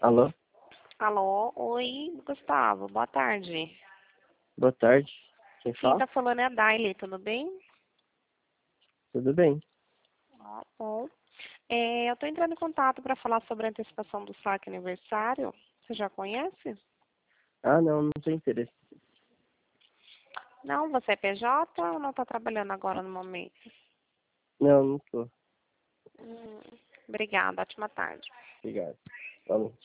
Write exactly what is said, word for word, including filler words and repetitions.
Alô? Alô, oi, Gustavo, boa tarde. Boa tarde. Quem Quem fala? tá falando é a Daile, tudo bem? Tudo bem? Ah, bom. É, eu tô entrando em contato para falar sobre a antecipação do saque aniversário. Você já conhece? Ah, não, não tem interesse. Não, você é P J ou não tá trabalhando agora no momento? Não, não tô. Hum, obrigada, ótima tarde. Obrigado. Falou.